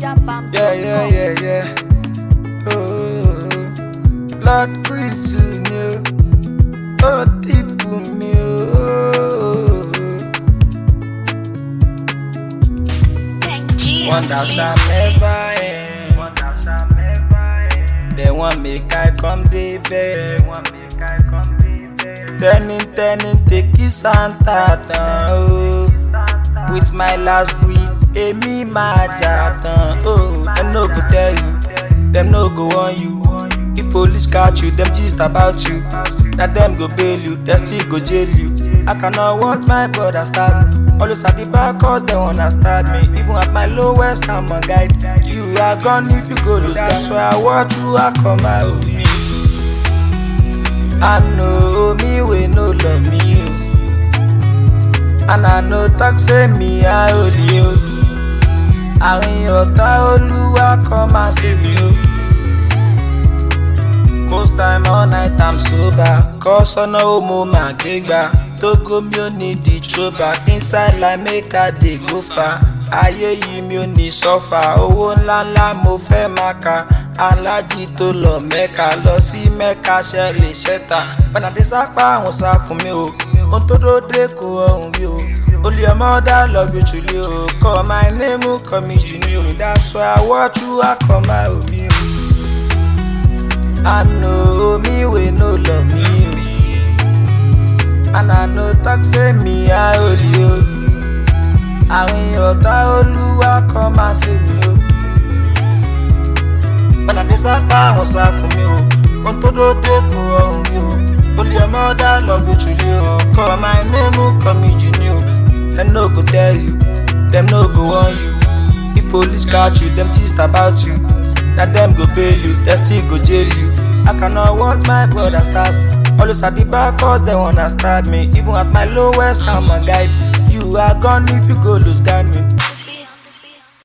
Yeah. Oh, Lord, quiz you. Oh, deep me. Wonder shall never end. They want make I come dey bed. Turning, take kiss and tatan. Oh, with my last week, me my jatan. Oh, them no go tell you, them no go on you. If police catch you, them gist about you. That them go bail you, they still go jail you. I cannot watch my brother stab. Always at the back cause they wanna stab me. Even at my lowest, I'm a guide. You are gone if you go lose. That's why I watch you, I come out with me. I know me, we no love me. And I know talk say me, I hold you. Àárín ọ̀tá Olúwa come and save you. Most time all night I'm sober. Cause ọ̀nà òmò máa gbégbá. Togo mi ò ní di throwback. Inside like make I dey go far. Ayé yìí mi ò ní sọ́fà. Owó ńláńlá mo fẹ́ máa ka. Alájí tó lọ Mẹ́ka lọ sí Mẹ́ka ṣe lè ṣẹ́ta. Bọ́nà dé sápá àwọn sá fún mi o. Ohun tó dóde kò ọ̀hún rí o. Only your mother love you truly, oh. Call my name, call me Junior. That's why I watch you, I come out with me. I know me, we no love me. And I know talk say me, I hold you. Àárín ọ̀tá Olúwa come and save me. When I decide I was out for me, ohun tó dóde kò ọ̀hún rí o. Only your mother love you truly, oh. Call my name, call me Junior. Them no go tell you, them no go on you. If police catch you, them gist about you. That them go bail you, they still go jail you. I cannot watch my brother stab. Always at the back cause they wanna stab me. Even at my lowest, I'm a guide. You are gone if you go lose, guide me.